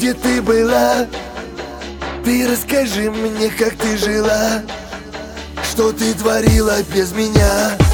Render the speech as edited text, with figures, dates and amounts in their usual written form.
где ты была? Ты расскажи мне, как ты жила, что ты творила без меня.